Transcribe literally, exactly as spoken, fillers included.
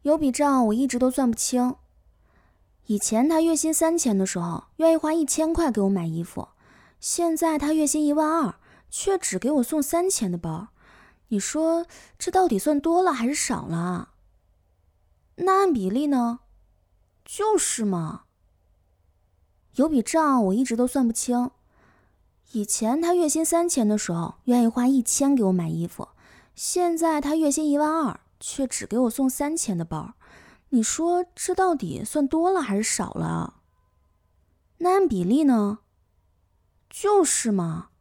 有笔账我一直都算不清。以前他月薪三千的时候，愿意花一千块给我买衣服，现在他月薪一万二，却只给我送三千的包。你说这到底算多了还是少了？那按比例呢？就是嘛。有笔账我一直都算不清。以前他月薪三千的时候，愿意花一千给我买衣服，现在他月薪一万二，却只给我送三千的包。你说这到底算多了还是少了？那按比例呢？就是嘛。